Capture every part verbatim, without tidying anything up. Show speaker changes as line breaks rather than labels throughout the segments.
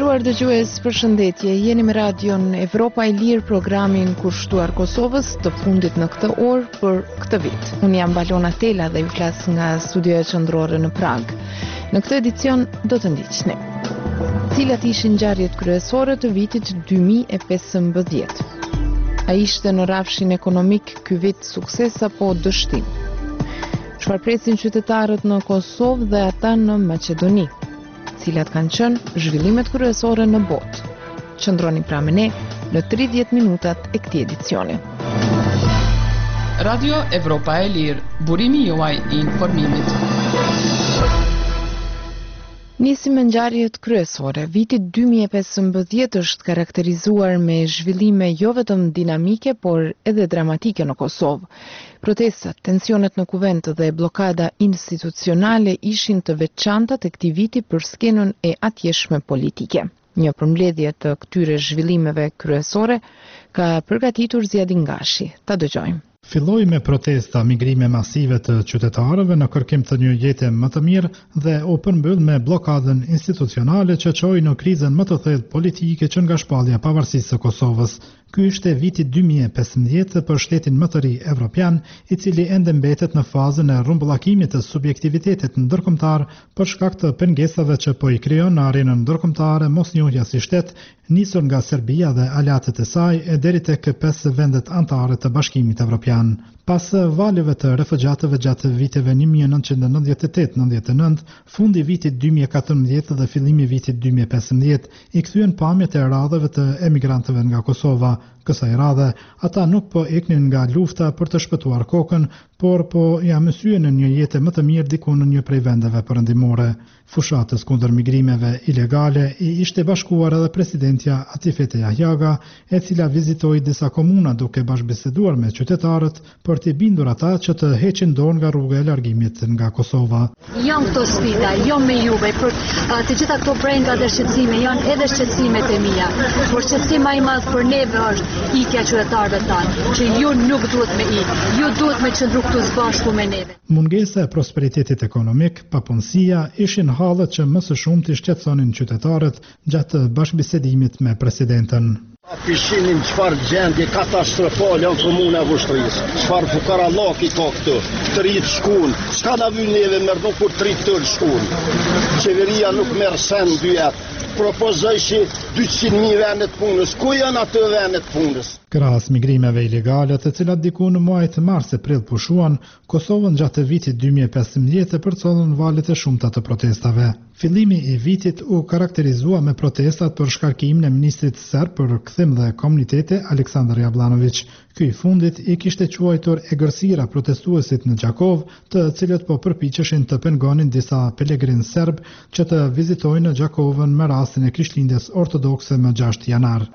Nderuar dëgjues, përshëndetje. Jeni me radion Evropa e Lirë, programin kushtuar Kosovës të fundit në këtë orë për këtë vit. Unë jam Balona Tela dhe ju flas nga studioja qendrore në Prag. Në këtë edicion do të ndiqni. Cilat ishin ngjarjet kryesore të vitit dy mijë e pesëmbëdhjetë? A ishte në rafshin ekonomik ky vit sukses apo dështim? Çfarë presin qytetarët në Kosovë dhe ata në Maqedoni? Cilat kanë qenë zhvillimet kryesore në botë? Qëndroni pra me ne në tridhjetë minutat e këtij edicioni.
Radio Evropa e Lirë, burimi juaj i informimit.
Nisim me ngjarjet kryesore. Viti dy mijë e pesëmbëdhjetë është karakterizuar me zhvillime jo vetëm dinamike, por edhe dramatike në Kosovë. Protestat, tensionet në kuvent dhe blokada institucionale ishin të veçanta të këtij viti për skenën e atjeshme politike. Një përmbledhje të këtyre zhvillimeve kryesore ka përgatitur Zjadin Gashi. Ta dëgjojmë.
Filloi me protesta, migrime masive të qytetarëve në kërkim të një jete më të mirë dhe u përmbyll me blokadën institucionale që çoi në krizën më të thellë politike që nga shpallja e pavarësisë së Kosovës. Ky ishte viti dy mijë e pesëmbëdhjetë për shtetin më të ri evropian, i cili ende mbetet në fazën e rrumbullakimit të subjektivitetit ndërkombëtar për shkak të pengesave që po i krijon në arenën ndërkombëtare mosnjohja si shtet, nisur nga Serbia dhe aleatët e saj e deri tek pesë vendet anëtare të Bashkimit Evropian. Pas valeve të refugjatëve gjatë viteve një mijë e nëntëqind e nëntëdhjetë e tetë nëntëdhjetë e nëntë, fundi vitit dy mijë e katërmbëdhjetë dhe fillimi vitit dy mijë e pesëmbëdhjetë i kthyen pamjet e radhave të emigrantëve nga Kosova. Kësaj radhe, ata nuk po eknin nga lufta për të shpëtuar kokën, por po ja mësyen në një jetë më të mirë diku në një prej vendeve perëndimore. Fushatës kundër migrimeve ilegale i ishte bashkuar edhe presidentja Atifete Jahjaga, e cila vizitoi disa komuna duke bashkëbiseduar me qytetarët për t'i bindur ata që të heqin dorë nga rruga e largimit nga Kosova.
Janë këto sfida, jo me juve, për uh, të gjitha këto brenda dhe shqetësime, janë edhe shqetësimet e mia. Por shqetësimi më i madh për neve është ikja qytetarëve tanë, që ju nuk duhet me ikë, ju duhet me qëndru këtu së bashku me neve.
Mungesa e prosperitetit ekonomik, papunësia ishin hallet që më së shumti shqetësonin qytetarët gjatë bashkëbisedimit me presidentën.
Pishinin qëfar gjendje katastrofale në komuna Vushtrisë, qëfar fukarallaki ka këtu, të rritë shkun, s'ka na vy neve mërë nuk kur të rritë tërë shkun. Qeveria nuk merë sen dy jetë, propozojshi dyqind mijë venet punës, ku janë atë venet punës?
Krahas migrimeve ilegale, të cilat diku në muajt mars-prill pushuan, Kosovën gjatë vitit dy mijë e pesëmbëdhjetë përcollën valet e shumta të protestave. Fillimi i vitit u karakterizua me protestat për shkarkimin e ministrit serb për kthim dhe komunitete Aleksandar Jablanović. Ky i fundit i kishte quajtur egërsira protestuesit në Gjakov, të cilët po përpiqeshin të pengonin disa pelegrin serb që të vizitojnë Gjakovën me rastin e Krishtlindjes ortodokse më gjashtë janar.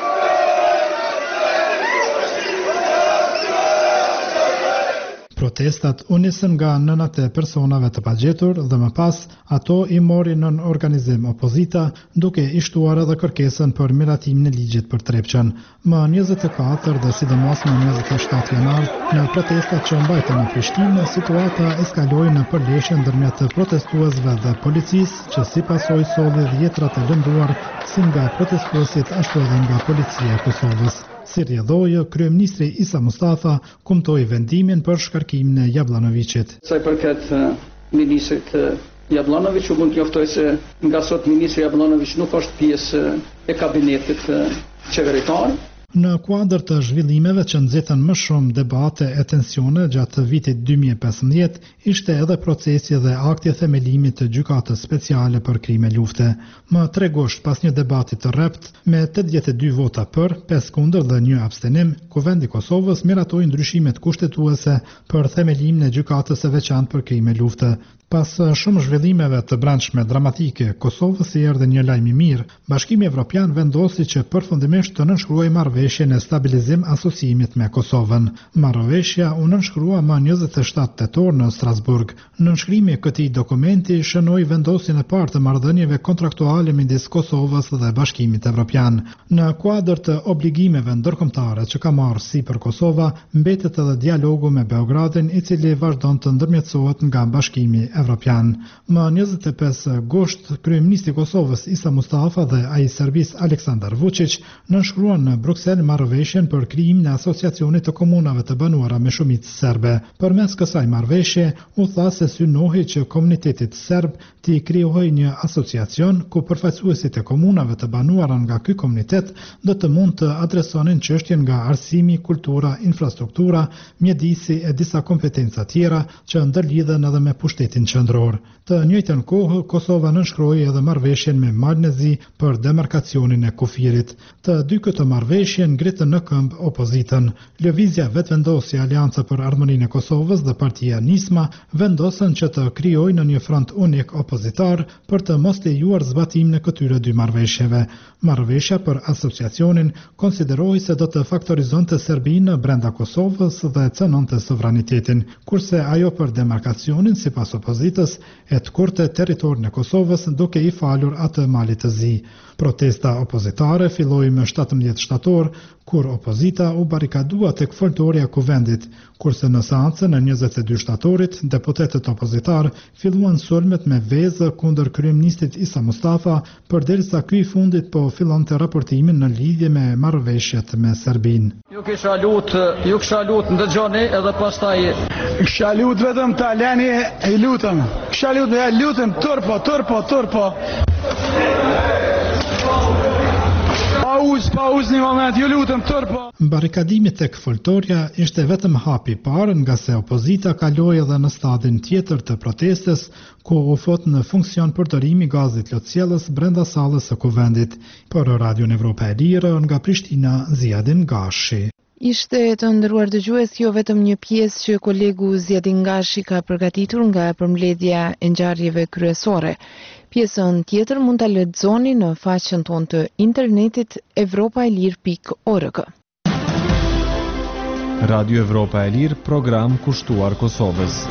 Protestat u nisën nga nënat e personave të pagjetur dhe më pas ato i morin në organizim opozita, duke i shtuar edhe kërkesën për miratimin e ligjit për Trepçën. Më njëzet e katër dhe sidomos më njëzet e shtatë janar, në protestat që mbajtën në Prishtinë, situata eskaloi në përleshje ndërmjet protestuesve dhe policisë, që si pasojë solli dhjetërat e lënduar si nga protestuesit ashtu edhe nga policia e Kosovës. Si rrjedhoi, kryeministri Isa Mustafa kumtoi vendimin për shkarkimin e Jablanovićit.
Sa i përket ministrit Jablanović, u mund të njoftoj se nga sot ministri Jablanović nuk është pjesë e kabinetit qeveritar.
Në kuadër të zhvillimeve që nxitën më shumë debate e tensione gjatë vitit dy mijë e pesëmbëdhjetë, ishte edhe procesi dhe akti themelimit të gjykatës speciale për krime lufte. Më tre gusht pas një debati të rrept, me tetëdhjetë e dy vota për, pesë kundër dhe një abstenim, Kuvendi i Kosovës miratoi ndryshimet kushtetuese për themelimin e gjykatës së veçantë për krime lufte. Pas shumë zhvillimeve të brendshme dramatike, Kosovës i erdhi një lajm i mirë. Bashkimi Evropian vendosi që përfundimisht të nënshkruajë marrëveshjen e stabilizim asociimit me Kosovën. Marrëveshja u nënshkrua më njëzet e shtatë tetor në Strasburg. Nënshkrimi i këtij dokumenti shënoi vendosjen e parë të marrëdhënieve kontraktuale midis Kosovës dhe Bashkimit Evropian. Në kuadër të obligimeve ndërkombëtare që ka marrë sipër Kosova, mbetet edhe dialogu me Beogradin, i cili vazhdon të ndërmjetësohet nga Bashkimi evropian. Më njëzet e pesë gusht, kryeministri i Kosovës Isa Mustafa dhe ai i Serbisë Aleksandar Vučić nënshkruan në Bruksel marrëveshjen për krijimin e asociacionit të komunave të banuara me shumicë serbe. Përmes kësaj marrëveshje u tha se synohej që komunitetit serb të krijohej një asociacion ku përfaqësuesit e komunave të banuara nga ky komunitet do të mund të adresonin çështjen nga arsimi, kultura, infrastruktura, mjedisi e disa kompetenca tjera që ndërlidhen edhe me pushtetin qendror. Të njëjtën kohë, Kosova nënshkroi edhe marrëveshjen me Malnezi për demarkacionin e kufirit. Të dy këto marrëveshje ngritën në këmbë opozitën. Lëvizja Vetëvendosja Aleanca për Harmoninë e Kosovës dhe partia Nisma vendosën që të krijojnë një front unik opozitar për të mos lejuar zbatimin e këtyre dy marrëveshjeve. Marrëveshja për asociacionin konsiderohej se do të faktorizonte Serbinë brenda Kosovës dhe cënonte sovranitetin, kurse ajo për demarkacionin, sipas opozitës, e të kurte territorin e Kosovës duke i falur atë malit të zi. Protesta opozitare filloi më shtatëmbëdhjetë shtator, kur opozita u barikadua tek foltorja e kuvendit, kurse në seancën e njëzet e dy shtatorit, deputetët opozitar filluan sulmet me vezë kundër kryeministit Isa Mustafa, përderisa ky i fundit po fillonte raportimin në lidhje me marrëveshjet me Serbinë.
Ju kisha lut, ju kisha lut ndëgjoni edhe pastaj
kisha lut vetëm ta lani e lutëm. Kisha lut me lutëm turpo, turpo, turpo. Pauz, pauz një moment, ju lutëm turpo.
Barikadimi tek foltorja ishte vetëm hapi i parë, nga se opozita kaloi edhe në stadin tjetër të protestës, ku u fut në funksion përdorimi i gazit lotësjellës brenda sallës së kuvendit. Për Radion Evropa e Lirë, nga Prishtina, Ziadin Gashi.
Ishte të ndëruar dëgjues jo vetëm një pjesë që kolegu Ziadin Gashi ka përgatitur nga përmbledhja e ngjarjeve kryesore. Pjesën tjetër mund ta lexoni në faqen tonë të internetit evropaelir pikë org.
Radio Evropa e Lirë, program kushtuar Kosovës.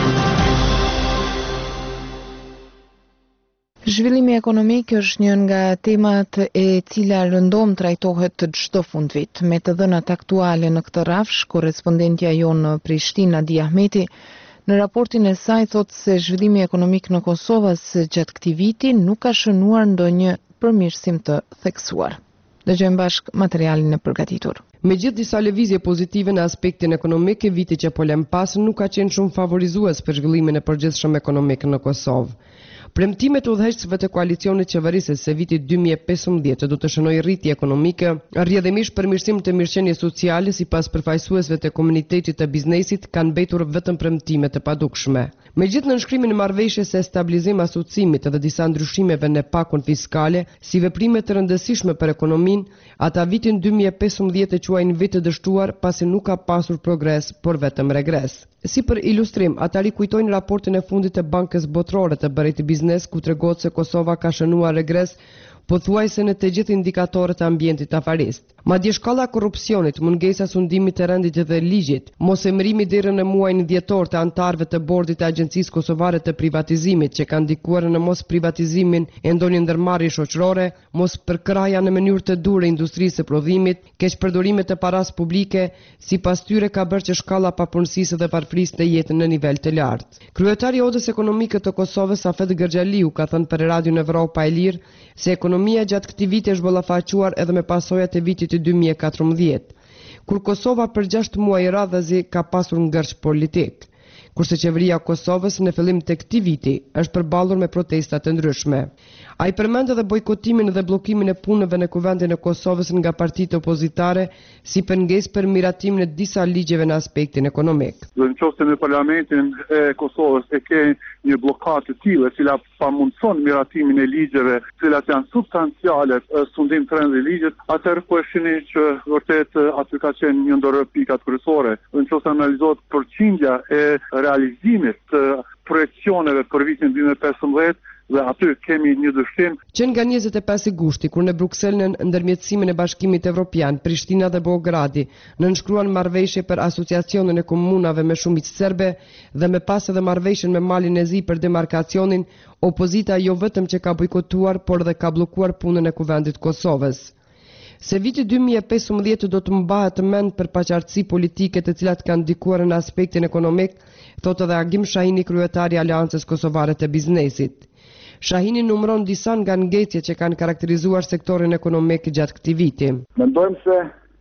Zhvillimi ekonomik është një nga temat e cila rëndom trajtohet çdo fundvit. Me të dhënat aktuale në këtë rafsh, korrespondentja jonë në Prishtinë, Adi Ahmeti, në raportin e saj thotë se zhvillimi ekonomik në Kosovë gjatë këtij viti nuk ka shënuar ndonjë përmirësim të theksuar. Dëgjojmë bashkë materialin e përgatitur.
Me gjithë disa lëvizje pozitive në aspektin ekonomik, viti që po lëm pas nuk ka qenë shumë favorizues për zhvillimin e përgjithshëm ekonomik në Kosovë. Premtimet udhëheqësve të koalicionit qeverisës se viti dy mijë e pesëmbëdhjetë do të shënojë rritje ekonomike, rrjedhimisht përmirësim të mirëqenies sociale sipas përfaqësuesve të komunitetit të biznesit kanë mbetur vetëm premtime të padukshme. Megjithë nënshkrimin e marrëveshjes së stabilizim asocimit dhe disa ndryshimeve në pakun fiskale, si veprime të rëndësishme për ekonominë, ata vitin dy mijë e pesëmbëdhjetë e quajnë vit të dështuar pasi nuk ka pasur progres, por vetëm regres. Si për ilustrim, ata rikujtojnë raportin e fundit të Bankës Botërore të Bërit Biznes, ku tregohet se Kosova ka shënuar regres pothuajse në të gjithë indikatorët e ambientit afarist. Madje shkalla e korrupsionit, mungesa sundimit të rendit dhe ligjit, mosemërimi deri në muajin dhjetor të anëtarëve të bordit të Agjencisë Kosovare të Privatizimit që kanë ndikuar në mos privatizimin e ndonjë ndërmarrje shoqërore, mos përkraja në mënyrë të durë industrisë së prodhimit, keq përdorime të paras publike, sipas tyre ka bërë që shkalla papunësisë dhe varfërisë të jetë në nivel të lartë. Kryetari i Odës Ekonomike të Kosovës, Afet Gërxhaliu, ka thënë për Radion Evropa e Lirë se ekonomia gjatë këtij viti është bollafaquar edhe me pasojat e vitit dy mijë e katërmbëdhjetë, kur Kosova për gjashtë muaj radhazi ka pasur ngërç politik, kurse qeveria e Kosovës në fillim të këtij viti është përballur me protesta të ndryshme. Ai përmend edhe bojkotimin dhe bllokimin e punëve në kuvendin e Kosovës nga partitë opozitare si pengesë për miratimin e disa ligjeve në aspektin ekonomik.
Dhe nëse në parlamentin e Kosovës e ke një blokadë të tillë, e cila pamundson miratimin e ligjeve, të cilat janë substanciale, sundim të rëndë i ligjit, atëherë po e shihni që vërtet aty ka qenë një ndër pikat kryesore. Nëse analizohet përqindja e realizimit të projekcioneve për vitin dy mijë e pesëmbëdhjetë, dhe aty kemi një dyshim.
Që nga njëzet e pesë gushti, kur në Bruksel në ndërmjetësimin e Bashkimit Evropian, Prishtina dhe Beogradi nënshkruan marrëveshje për asociacionin e komunave me shumicë serbe dhe me pas edhe marrëveshjen me Malin e Zi për demarkacionin, opozita jo vetëm që ka bojkotuar, por dhe ka bllokuar punën e kuvendit Kosovës. Se viti dy mijë e pesëmbëdhjetë do të mbahet mend për paqartësi politike të cilat kanë ndikuar në aspektin ekonomik, thotë edhe Agim Shahini, kryetari i Aleancës Kosovare të Biznesit. Shahini numëron disa nga ngecjet që kanë karakterizuar sektorin ekonomik gjatë këtij viti.
Mendojmë se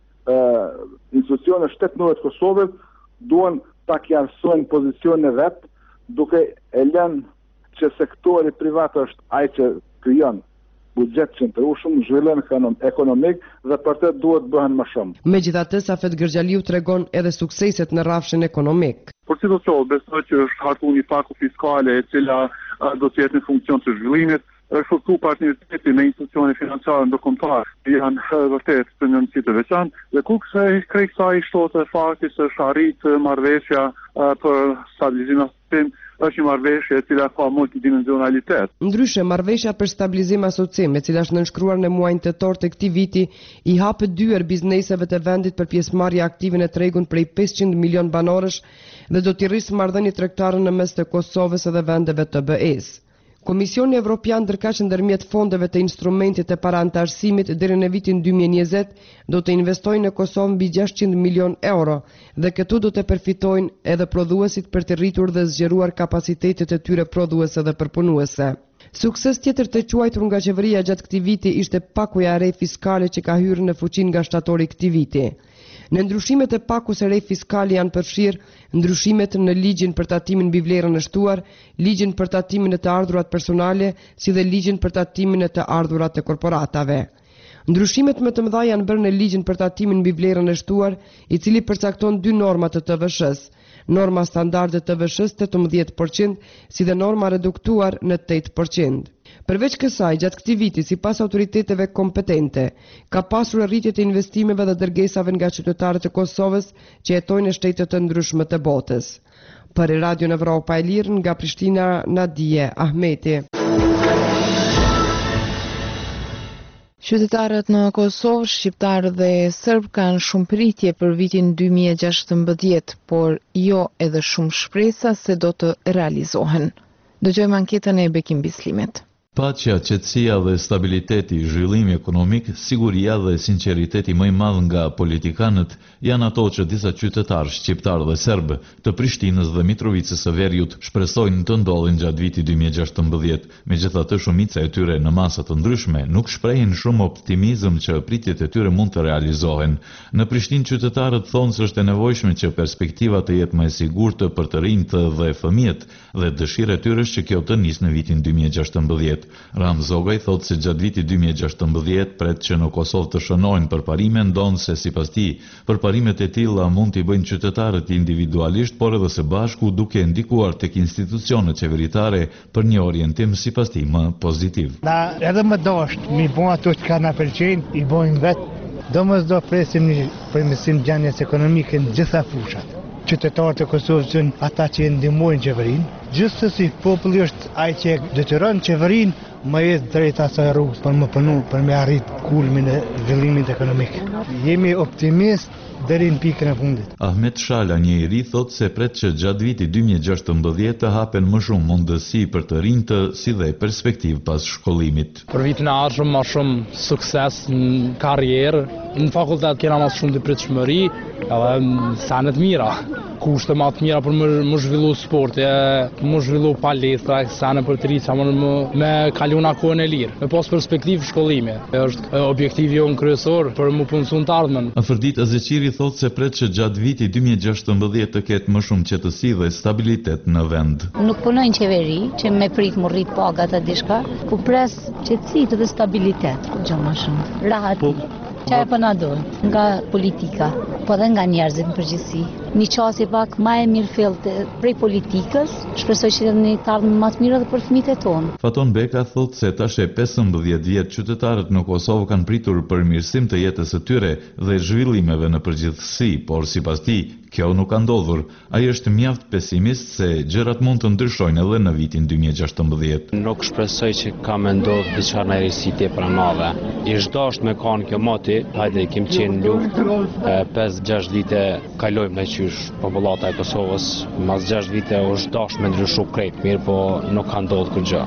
uh, institucionet shtetërore të Kosovës duhen ta qartësojnë pozicionin e vet, duke e lënë që sektori privat është ai që krijon buxhet qëndrueshëm, zhvillim ekonomik dhe për të duhet bëhen më shumë.
Megjithatë, Safet Gërgjaliu tregon edhe sukseset në rrafshin ekonomik.
Por si do të thotë, besoj që është hartuar një paku fiskale e cila do të jetë në funksion të zhvillimit, është forcu partneriteti me institucione financiare ndërkombëtare, janë vërtet të një nënci të veçantë, dhe ku krej kësaj shtohet fakti se është arritur marrëveshja për stabilizim asocim, është një marrëveshje e cila ka multidimensionalitet.
Ndryshe, marrëveshja për stabilizim asocim, e cila është nënshkruar në muajin tetor të këtij viti, i hapet dyer bizneseve të vendit për pjesëmarrje aktive në tregun prej pesëqind milion banorësh dhe do t'i rrisë marrëdhënie tregtare në mes të Kosovës dhe vendeve të B E-s. Komisioni Evropian ndërkaq ndërmjet fondeve të instrumentit të parantarësimit deri në vitin dy mijë e njëzet do të investojnë në Kosovë mbi gjashtëqind milion euro dhe këtu do të përfitojnë edhe prodhuesit për të rritur dhe zgjeruar kapacitetet e tyre prodhuese dhe përpunuese. Sukses tjetër të quajtur nga qeveria gjatë këtij viti ishte pakuja e re fiskale që ka hyrë në fuqi nga shtatori këtij viti. Në ndryshimet e pakus së re fiskale janë përfshirë ndryshimet në ligjin për tatimin mbi vlerën e shtuar, ligjin për tatimin e të ardhurat personale, si dhe ligjin për tatimin e të ardhurat të korporatave. Ndryshimet më të mëdha janë bërë në ligjin për tatimin mbi vlerën e shtuar, i cili përcakton dy norma të T V S-s, norma standarde T V S-s tetëmbëdhjetë përqind, si dhe norma reduktuar në tetë përqind. Përveç kësaj, gjatë këtij viti, sipas autoriteteve kompetente, ka pasur rritje të investimeve dhe dërgesave nga qytetarët e Kosovës që jetojnë në shtete të ndryshme të botës. Për Radio Evropa e Lirë, nga Prishtina, Nadije Ahmeti.
Qytetarët në Kosovë, shqiptarë dhe serb kanë shumë pritje për vitin dy mijë e gjashtëmbëdhjetë, por jo edhe shumë shpresa se do të realizohen. Dëgjojmë anketën e Bekim Bislimet.
Paqja, qetësia dhe stabiliteti, zhvillimi ekonomik, siguria dhe sinqeriteti më i madh nga politikanët janë ato që disa qytetarë shqiptar dhe serb të Prishtinës dhe Mitrovicës së Veriut shpresojnë të ndodhin gjatë vitit dy mijë e gjashtëmbëdhjetë. Megjithatë, shumica e tyre në masa të ndryshme nuk shprehin shumë optimizëm që pritjet e tyre mund të realizohen. Në Prishtinë qytetarët thonë se është e nevojshme që perspektiva të jetë më e sigurtë për të rinjtë dhe fëmijët dhe dëshira e tyre është që kjo të nisë në vitin dy mijë e gjashtëmbëdhjetë. Ram Zogaj thotë se gjatë vitit dy mijë e gjashtëmbëdhjetë pret që në Kosovë të shënojnë përparime, ndonë se sipas tij përparimet e tilla mund t'i bëjnë qytetarët individualisht, por edhe së bashku duke ndikuar tek institucionet qeveritare për një orientim sipas tij më pozitiv.
Na edhe më dashur, mi bën ato që kanë pëlqejnë, i bojnë vetë. Domosdo presim një përmirësim gjendjes ekonomike në gjitha fushat. Qytetarët e Kosovës janë ata që ndihmojnë qeverinë. Gjithsesi populli është ai që detyron qeverinë më jetë drejt asaj rrugës për më punu, për me arrit kulmin e zhvillimit ekonomik. Jemi optimist deri në pikën e fundit.
Ahmet Shala, një i ri, thotë se pret që gjatë vitit dy mijë e gjashtëmbëdhjetë të hapen më shumë mundësi për të rinjtë si dhe perspektivë pas shkollimit.
Për vitin e ardhshëm më shumë sukses në karrierë, në fakultet kena më shumë pritshmëri, edhe sene të mira. Kushte më të mira për më, më zhvillu sport, e, më zhvillu palestra, sene për të rritë, më, më, me kalu në kohën e lirë, me pas perspektivë shkollimi. E është objektivi jonë kryesor për më punësu në të ardhmen.
Afërdit Azeqiri thotë se pret që gjatë vitit dy mijë e gjashtëmbëdhjetë të ketë më shumë qetësi dhe stabilitet në vend.
Nuk punojnë qeveri që me prit më rrit pagat e dishka, ku pres qetësi dhe stabilitet, gjë më shumë. Rahati. Qa e përna dojnë nga politika, po dhe nga njerëzit në përgjithësi. Një qasje pak ma e mirë fillte prej politikës, shpresoj që edhe një të ardhmë më të mirë dhe për fëmijët e tonë.
Faton Beka thotë se tash e pesëmbëdhjetë vjet qytetarët në Kosovë kanë pritur përmirësim të jetës së tyre dhe zhvillimeve në përgjithësi, por sipas tij kjo nuk ka ndodhur. Ai është mjaft pesimist se gjërat mund të ndryshojnë edhe në vitin dy mijë e gjashtëmbëdhjetë.
Nuk shpresoj që ka me ndodhur diçka në rrisitje pra madhe. I zhdasht me kanë kjo moti, hajde kim qenë luftë, pesë gjashtë vite kalojmë në qysh popullata e Kosovës, mas gjashtë vite u zhdasht me ndryshu krejt mirë, po nuk ka ndodhur kur gjë.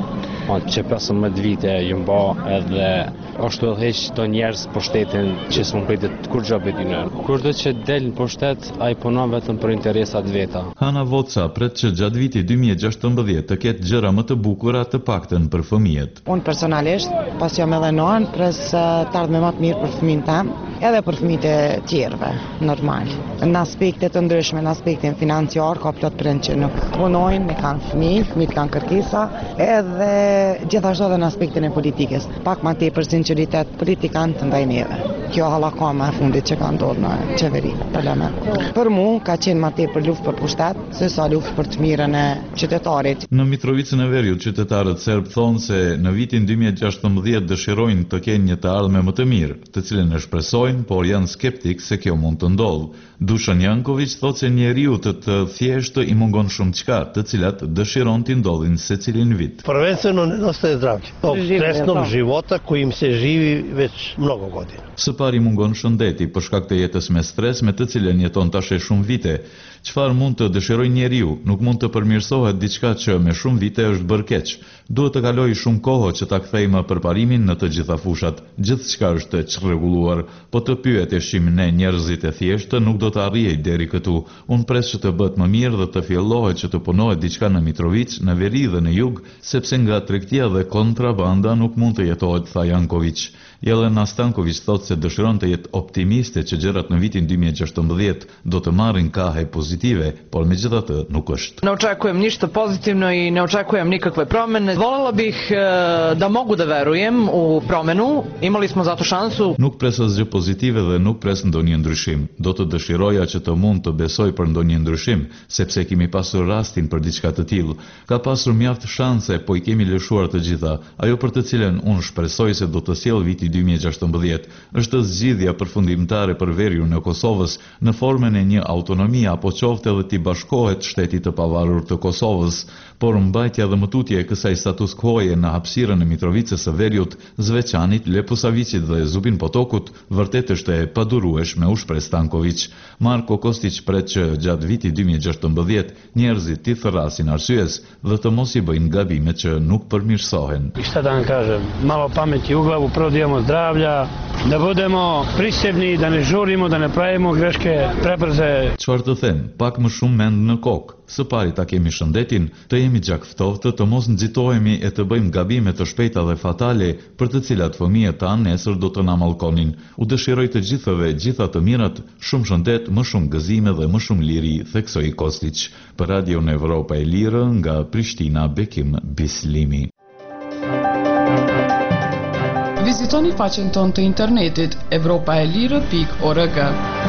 që pesëmbëdhjetë vite ju mba edhe ashtu edhe heq të njerëz për shtetin që s'mund pritet kur gjabe dyne. Kurdo që del në pushtet, ai punon vetëm për interesat veta.
Hana Voca pret që gjatë vitit dy mijë e gjashtëmbëdhjetë të ketë gjëra më të bukura të paktën për fëmijët.
Unë personalisht, pas jam edhe non, pres të ardhme më të mirë për fëmin tam, edhe për fëmijët e tjerëve, normal. Në aspektet të ndryshme, në aspektin financiar, ka plot prind që nuk punojnë, me kanë fëmijë, fëmijët kanë kërkesa, edhe gjithashtu edhe në aspektin e politikës. Pak më tepër sinqeritet politikanë ndaj neve. Kjo halla ka më fundit që ka ndodhur në qeveri, parlament. Për mua ka qenë më tepër luftë për pushtet se sa luftë për të mirën e qytetarit.
Në Mitrovicën e Veriut, qytetarët serb thonë se në vitin dy mijë e gjashtëmbëdhjetë dëshirojnë të kenë një të ardhme më të mirë, të cilën e shpresojnë, por janë skeptik se kjo mund të ndodhë. Dušan Janković thotë se njeriu të të thjeshtë i mungon shumë çka, të cilat dëshiron t'i ndodhin secilin vit.
Prvenstveno nedostaje zdravlja. Tog stresnog života kojim se živi već mnogo godina.
Së pari mungon shëndeti për shkak të jetës me stres me të cilën jeton tash e shumë vite. Çfarë mund të dëshirojë njeriu? Nuk mund të përmirësohet diçka që me shumë vite është bërë keq. Duhet të kalojë shumë kohë që ta kthejmë përparimin në të gjitha fushat. Gjithçka është çrregulluar, po të pyeteshim ne njerëzit e thjeshtë nuk do të arrijej deri këtu. Unë pres që të bëhet më mirë dhe të fillohet që të punohet diçka në Mitrovic, në veri dhe në jug, sepse nga tregtia dhe kontrabanda nuk mund të jetohet, tha Janković. Jelena Stanković thotë se dëshiron të jetë optimiste që gjërat në vitin dy mijë e gjashtëmbëdhjetë do të marrin kahe pozitive, por međutim nuk është.
Ne očekujem ništa pozitivno i ne očekujem nikakve promene. Voljela bih da mogu da verujem u promenu. Imali smo zato šansu.
Nuk pres asgjë pozitive dhe nuk pres ndonjë ndryshim. Do të dëshiroja që të mund të besoj për ndonjë ndryshim, sepse kemi pasur rastin për diçka të tillë. Ka pasur mjaft shanse, po i kemi lëshuar të gjitha. Ajo për të cilën unë shpresoj se do të sjellë viti dy mijë e gjashtëmbëdhjetë është zgjidhja përfundimtare për veriun e Kosovës në formën e një autonomie apo qoftë edhe t'i bashkohet shtetit të pavarur të Kosovës, por mbajtja dhe mëtutje e kësaj status quo-je në hapësirën e Mitrovicës së Veriut, Zveçanit, Lepusavicit dhe Zubin Potokut vërtet është e padurueshme, u shpreh Stanković. Marko Kostić pret që gjatë vitit dy mijë e gjashtëmbëdhjetë njerëzit t'i thërrasin arsyes dhe të mos i bëjnë gabime që nuk përmirësohen.
Šta da vam kažem, malo pameti u glavu, prvo da imamo zdravlja, da budemo prisebni, da ne žurimo, da ne pravimo greške prebrze.
Çfarë të them, pak më shumë mend në kokë. Së pari ta kemi shëndetin, të jemi gjakftohtë, të mos nxitohemi e të bëjmë gabime të shpejta dhe fatale për të cilat fëmijët tanë nesër do të na mallkonin. U dëshiroj të gjithëve gjitha të mirat, shumë shëndet, më shumë gëzime dhe më shumë liri, theksoi Kostić. Për Radio në Evropa e Lirë, nga Prishtina, Bekim Bislimi.
Vizitoni faqen tonë të internetit evropaelire pikë org.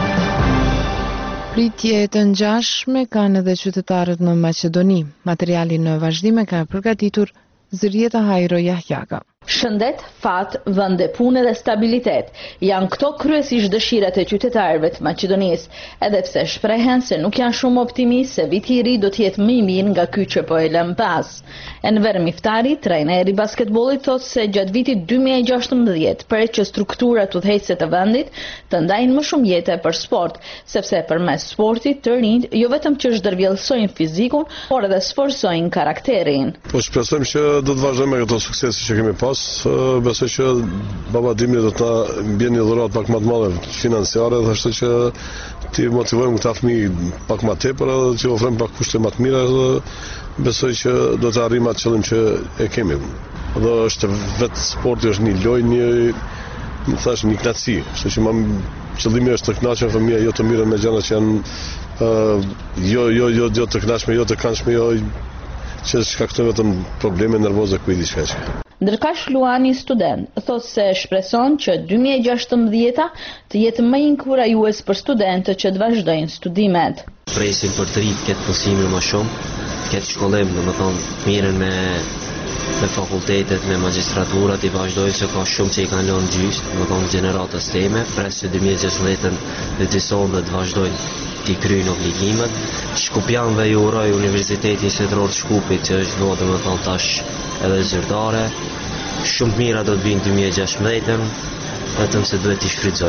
Pritje të ngjashme kanë edhe qytetarët në Maqedoni. Materialin në vazhdim e ka përgatitur Zërieta Hajro Jahjaga.
Shëndet, fat, vende pune dhe stabilitet janë këto kryesisht dëshirat e qytetarëve të Maqedonisë, edhe pse shprehen se nuk janë shumë optimist se viti i ri do të jetë më i mirë nga ky që po e lëm pas. Enver Miftari, trajneri i basketbollit, thotë se gjatë vitit dy mijë e gjashtëmbëdhjetë pret që strukturat udhëheqëse të vendit të ndajnë më shumë jetë për sport, sepse përmes sportit të rinjt jo vetëm që zhdervjellësojnë fizikun, por edhe sforzojnë karakterin.
Po shpresojmë që do të vazhdojmë me këto suksese që kemi pas. Besoj që baba Dimri do të na mbjellë një dhuratë pak më të madhe financiare, dhe ashtu që ti motivojmë këta fëmijë pak më tepër edhe që ofrojmë pak kushte më të mira, dhe besoj që do të arrijmë atë qëllim që e kemi. Dhe është vetë sporti është një lojë, një më thash një knatësi, kështu që më qëllimi është të kënaqen fëmijët, jo të mirën me gjëra që janë uh, jo jo jo jo të kënaqshme, jo të këndshme, jo që shkaktojnë vetëm probleme nervoze ku i diçka.
Ndërkash Luani, student, thotë se shpreson që dy mijë e gjashtëmbëdhjeta të jetë më inkurajues për studentët që të vazhdojnë studimet.
Presin për të rritë këtë mësime më shumë, këtë shkollim, dhe më thonë, mirën me, me fakultetet, me magistraturat, i vazhdojnë se ka shumë që i kanë lënë gjysë, dhe më thonë, gjeneratës teme, pres që dy mijë e gjashtëmbëdhjetën dhe të sonë dhe të vazhdojnë t'i kryjnë obligimet. Shkupjanve ju uroj Universiteti Shtetëror të Shkupit, që është do dhe më thonë tash edhe zyrtare. Shumë mira do të vinë dy mijë e gjashtëmbëdhjetën, vetëm se duhet t'i shfrytëzojmë.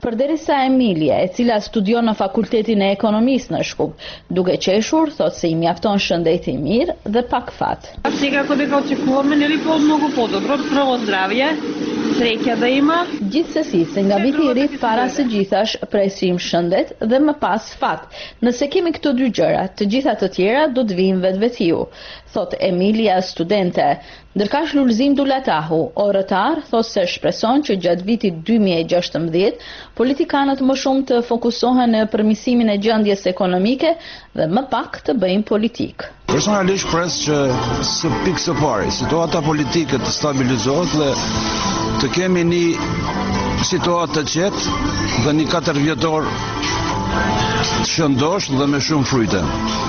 Përderisa Emilia, e cila studion në Fakultetin e Ekonomisë në Shkup, duke qeshur, thot se i mjafton shëndeti mirë dhe pak fat.
Nekako дека очекуваме нели по многу подобро, прво здравје, sreqja dhe ima.
Gjithsesi, se nga viti i ri para së gjithash presim shëndet dhe më pas fat. Nëse kemi këto dy gjëra, të gjitha të tjera do të vinë vetvetiu, thot Emilia, studente. Ndërkaq Lulzim Dulatahu, orëtar, thot se shpreson që gjatë vitit dy mijë e gjashtëmbëdhjetë politikanët më shumë të fokusohen në përmirësimin e gjendjes ekonomike dhe më pak të bëjnë politikë.
Personalisht pres që së pikë së pari situata politike të stabilizohet dhe të kemi një situatë të qetë dhe një katër vjetor të shëndosh dhe me shumë fryte.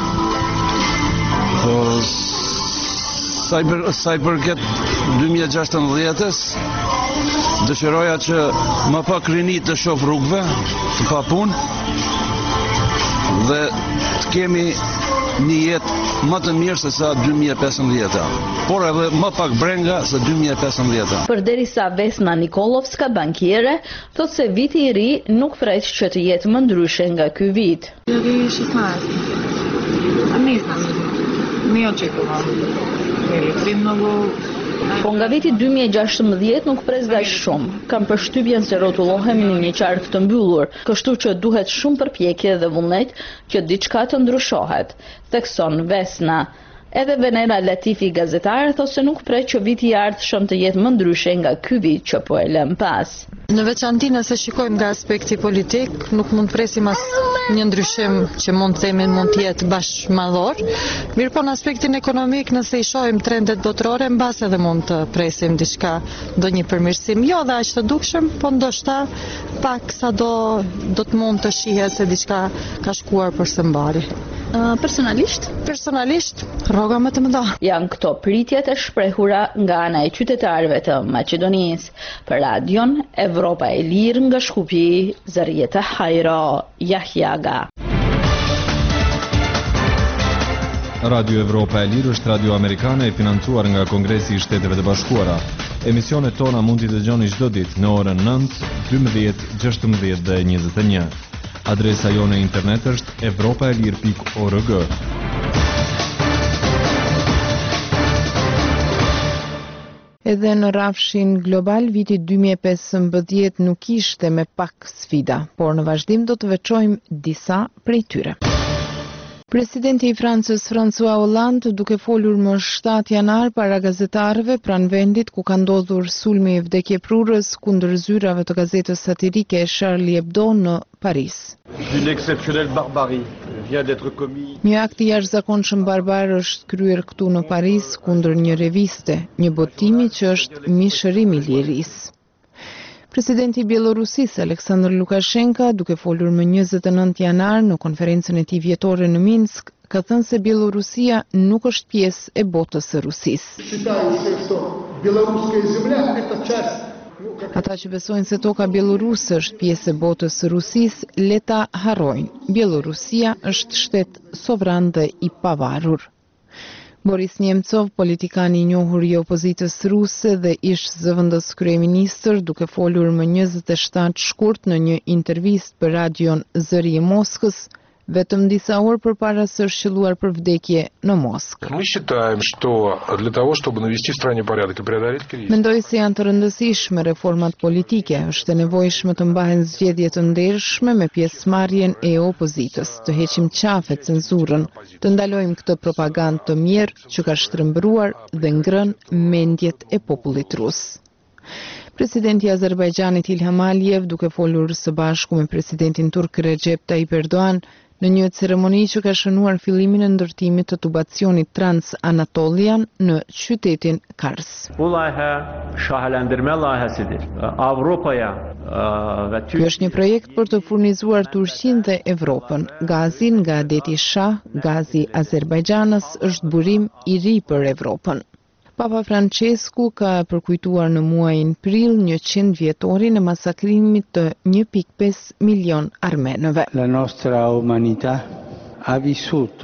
Sa i përket dy mijë e gjashtëmbëdhjetës, dëshiroja që më pak rini të shoh rrugëve, të pa punë dhe të kemi një jetë më të mirë se sa dy mijë e pesëmbëdhjeta, por edhe më pak brenga se dy mijë e pesëmbëdhjeta.
Përderisa Vesna Nikolovska, bankiere, thot se viti i ri nuk pret që të jetë më ndryshe nga ky vit. Po nga viti dy mijë e gjashtëmbëdhjetë nuk pres kaq shumë. Kam përshtypjen se rrotullohemi në një qark të mbyllur, kështu që duhet shumë përpjekje dhe vullnet që diçka të ndryshohet, thekson Vesna. Edhe Venera Latifi, gazetar, thot se nuk pret që viti i ardhshëm të jetë më ndryshe nga ky vit që po e lëm pas.
Në veçanti nëse shikojmë nga aspekti politik, nuk mund presim as një ndryshim që mund të themi mund të jetë bashkëmadhor. Mirë po në aspektin ekonomik, nëse i shohim trendet botërore, mbas edhe mund të presim diçka, ndonjë përmirësim. Jo dhe aq të dukshëm, po ndoshta pak sa do do të mund të shihet se diçka ka shkuar për së mbari.
Uh, personalisht?
Personalisht, rroga më të mëdha.
Janë këto pritjet e shprehura nga ana e qytetarëve të Maqedonisë. Për Radion Evropa e Lirë nga Shkupi, Zarieta Hajro, Jahjaga.
Radio Evropa e Lirë është radio amerikane e financuar nga Kongresi i Shteteve të Bashkuara. Emisionet tona mund t'i dëgjoni çdo ditë në orën nëntë, dymbëdhjetë, gjashtëmbëdhjetë dhe njëzet e një. Adresa jone internet është evropaelir pikë org.
Edhe në rafshin global, viti dy mijë e pesëmbëdhjetë nuk ishte me pak sfida, por në vazhdim do të veçojmë disa prej tyre. Presidenti i Francës François Hollande, duke folur më shtatë janar para gazetarëve pranë vendit ku ka ndodhur sulmi i vdekjeprurës kundër zyrave të gazetës satirike Charlie Hebdo në Paris.
Une exceptionnelle barbarie vient d'être commis.
Një akt i jashtëzakonshëm barbar është kryer këtu në Paris kundër një reviste, një botimi që është mishërim i lirisë. Presidenti i Bielorusisë Aleksandr Lukashenko, duke folur më njëzet e nëntë janar në konferencën e tij vjetore në Minsk, ka thënë se Bielorusia nuk është pjesë e botës së Rusisë. Ata që besojnë se toka bieloruse është pjesë e botës së Rusisë, le ta harrojnë. Bielorusia është shtet sovran dhe i pavarur. Boris Nemcov, politikani i njohur i opozitës ruse dhe ish zëvendës kryeministër, duke folur më njëzet e shtatë shkurt në një intervistë për radion Zëri i Moskës, vetëm disa orë përpara së shqylluar për vdekje në Moskë.
Мы считаем, что для того, чтобы навести в стране порядок и преодолеть кризис.
Mendoj se janë të rëndësishme reformat politike, është e nevojshme të mbahen zgjedhje të ndershme me pjesëmarrjen e opozitës, të heqim qafe cenzurën, të ndalojmë këtë propagandë të mirë që ka shtrembruar dhe ngrënë mendjet e popullit rus. Presidenti i Azerbajxhanit Ilham Aliyev, duke folur së bashku me presidentin turk Recep Tayyip Erdogan në një ceremoni që ka shënuar fillimin e ndërtimit të tubacionit Trans-Anatolian në qytetin Kars.
Bu layihə şahelendirmə layihəsidir. Avropaya və
Ky është një projekt për të furnizuar Turqinë dhe Evropën. Gazi nga deti Shah, gazi Azerbajxhanës, është burim i ri për Evropën. Papa Francesku ka përkujtuar në muajin prill njëqind vjetorin e masakrimit të një pikë pesë milion armenëve.
La nostra umanità ha vissuto.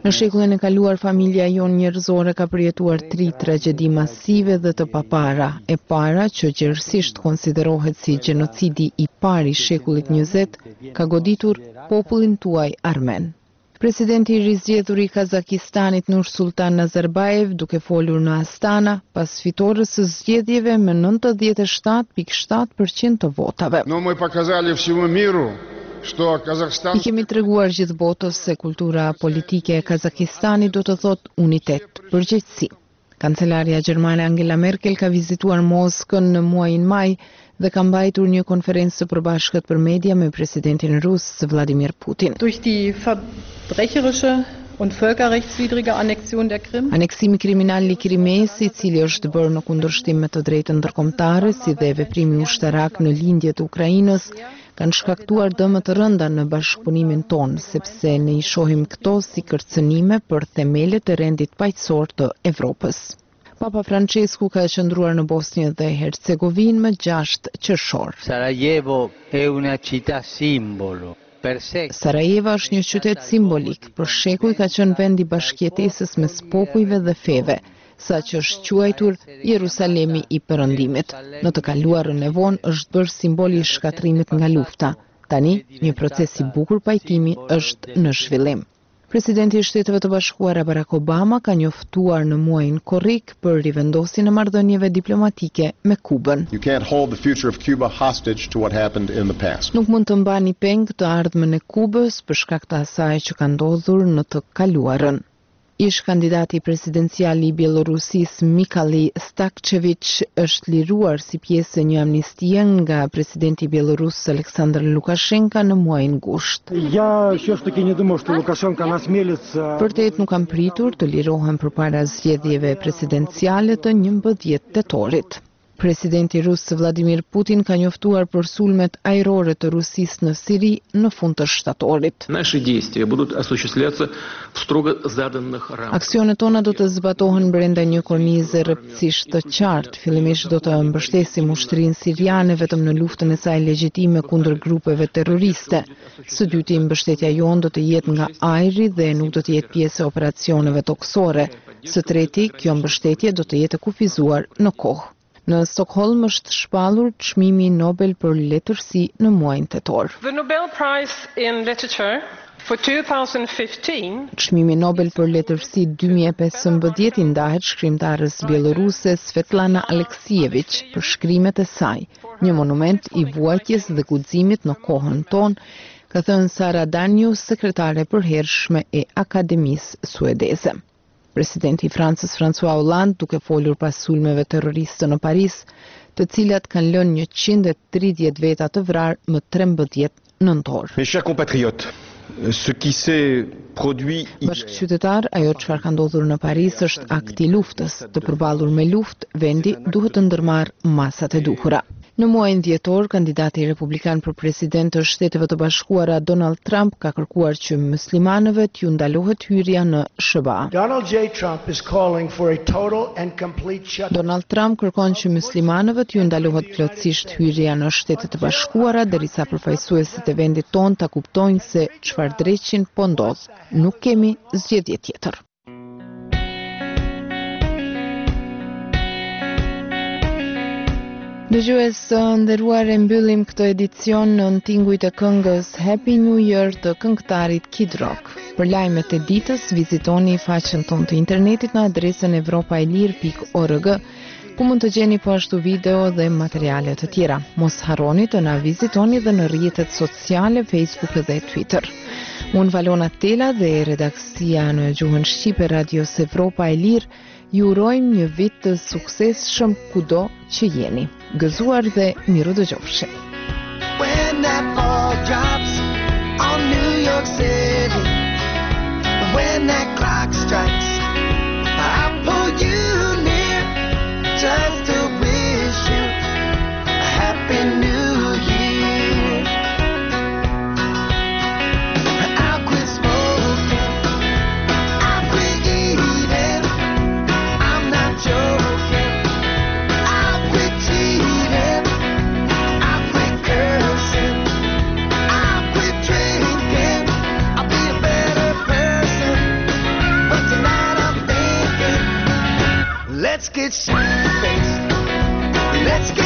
Në shekullin e kaluar, familja jonë njerëzore ka përjetuar tri tragjedi masive dhe të papara. E para, që gjerësisht konsiderohet si gjenocidi i parë i shekullit njëzet, ka goditur popullin tuaj armen. Presidenti i rizgjedhur i Kazakistanit Nursultan Nazarbayev, duke folur në Astana, pas fitores së zgjedhjeve me nëntëdhjetë e shtatë pikë shtatë përqind të votave.
Но мы показали всему миру, что Казахстан...
I kemi treguar gjithë botës se kultura politike e Kazakistanit do të thotë unitet, përgjegjësi. Kancelaria gjermane Angela Merkel ka vizituar Moskën në muajin maj dhe ka mbajtur një konferencë të përbashkët për media me presidentin rus Vladimir Putin.
Durch die verbrecherische und völkerrechtswidrige Annexion der Krim.
Aneksimi kriminal i Krimesit, i cili është bërë në kundërshtim me të drejtën ndërkombëtare, si dhe veprimi ushtarak në lindjet e Ukrainës, kanë shkaktuar dëme të rënda në bashkëpunimin tonë, sepse ne i shohim këto si kërcënime për themelet e rendit paqësor të Evropës. Papa Francesku ka qëndruar në Bosnjë dhe Hercegovinë më gjashtë qershor.
Sarajevo è una città simbolo.
Sarajeva është një qytet simbolik, për shekuj ka qenë vend i bashkëjetesës mes popujve dhe feve, sa që është quajtur Jerusalemi i Perëndimit. Në të kaluarën e vonë është bërë simboli i shkatrimit nga lufta. Tani, një proces i bukur pajtimi është në zhvillim. Presidenti i Shteteve të Bashkuara Barack Obama ka njoftuar në muajin korrik për rivendosjen e marrëdhënieve diplomatike me Kubën.
You can't hold the future of Cuba hostage to what happened in the past.
Nuk mund të mbani peng të ardhmen e Kubës për shkak të asaj që ka ndodhur në të kaluarën. Ish kandidati presidencial i Bielorusisë Mikhail Stakchevich është liruar si pjesë e një amnistie nga presidenti bielorus Aleksandr Lukashenko në muajin gusht.
Я все-таки не думаю, что Лукашенко насмелится.
Vërtet nuk kam pritur të lirohen përpara zgjedhjeve presidenciale të njëmbëdhjetë tetorit. Presidenti rus Vladimir Putin ka njoftuar për sulmet ajrore të Rusisë në Siri në fund të shtatorit.
Наши действия будут осуществляться в строго заданных рамках.
Aksionet tona do të zbatohen brenda një kornize rreptësisht të qartë. Fillimisht do të mbështesim ushtrinë siriane vetëm në luftën e saj legjitime kundër grupeve terroriste. Së dyti, mbështetja jonë do të jetë nga ajri dhe nuk do të jetë pjesë e operacioneve toksore. Së treti, kjo mbështetje do të jetë kufizuar në kohë. Në Stockholm është shpallur çmimi Nobel për letërsi në muajin tetor.
The Nobel Prize in Literature for twenty fifteen.
Çmimi Nobel për letërsi dy mijë e pesëmbëdhjetë i ndahet shkrimtarës bieloruse Svetlana Aleksievich për shkrimet e saj, një monument i vuajtjes dhe guximit në kohën tonë, ka thënë Sara Danius, sekretare e përhershme e Akademisë Suedeze. Presidenti i Francës François Hollande, duke folur pas sulmeve terroriste në Paris, të cilat kanë lënë njëqind e tridhjetë veta të vrarë më trembëdhjetë nëntor.
Mes chers compatriotes, ce qui s'est produit
Bashkëqytetar, ajo çfarë ka ndodhur në Paris është akt i luftës. Të përballur me luftë, vendi duhet të ndërmarrë masat e duhura. Në muajin dhjetor, kandidati republikan për president të Shteteve të Bashkuara Donald Trump ka kërkuar që muslimanëve t'ju ndalohet hyrja në S B A.
Donald J. Trump is calling for a total and complete shutdown.
Donald Trump kërkon që muslimanëve t'ju ndalohet plotësisht hyrja në Shtetet e Bashkuara derisa përfaqësuesit e vendit ton ta kuptojnë se çfarë dreqin po ndodh. Nuk kemi zgjedhje tjetër. Dëgjues të nderuar, e mbyllim këtë edicion në tinguj të këngës Happy New Year të këngëtarit Kid Rock. Për lajmet e ditës, vizitoni faqen tonë të internetit në adresën evropaelir pikë org, ku mund të gjeni po ashtu video dhe materiale të tjera. Mos harroni të na vizitoni dhe në rrjetet sociale, Facebook dhe Twitter. Unë Valona Tela dhe redaksia në gjuhën shqipe Radios Evropa e Lirë ju urojmë një vit të suksesshëm kudo që jeni. Gëzuar dhe miru dëgjofshi.
When that ball drops on New York City, when that clock strikes, I pull you near just to wish you a happy new year. I'll quit smoking, I'll quit eating, I'm not joking, I'll quit cheating, I'll quit cursing, I'll quit drinking, I'll be a better person. get shit-faced. Let's get